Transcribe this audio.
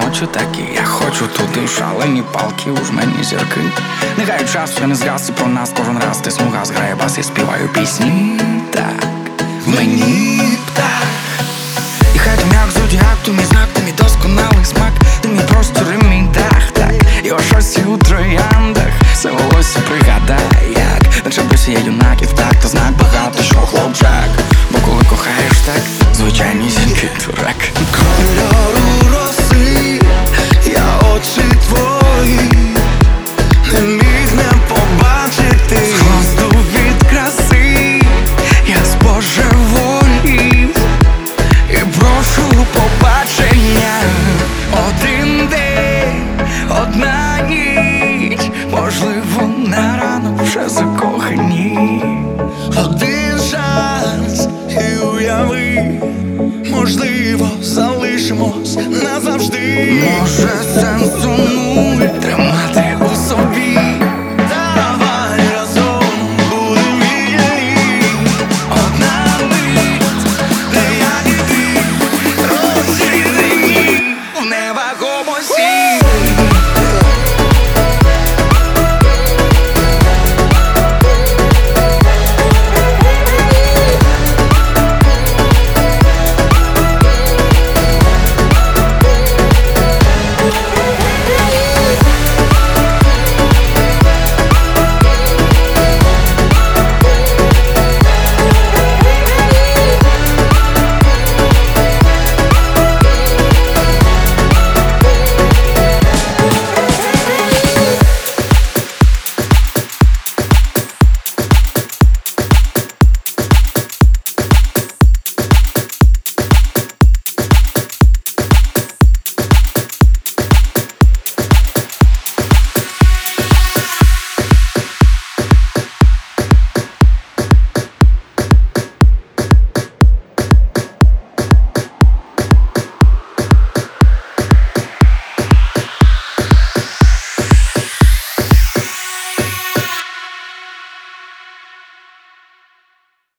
хочу такі, я хочу туди, шалені палки, у жмені зірки. Нехай час ще не згас, і про нас кожен раз ти смуга зграє бас і співаю пісні. Так, мені так. І хай там як зодіак, ти мій знак, ти мій досконалий смак, ти мій простір і мій дах, так. І о щось у трояндах, все волосся пригадай.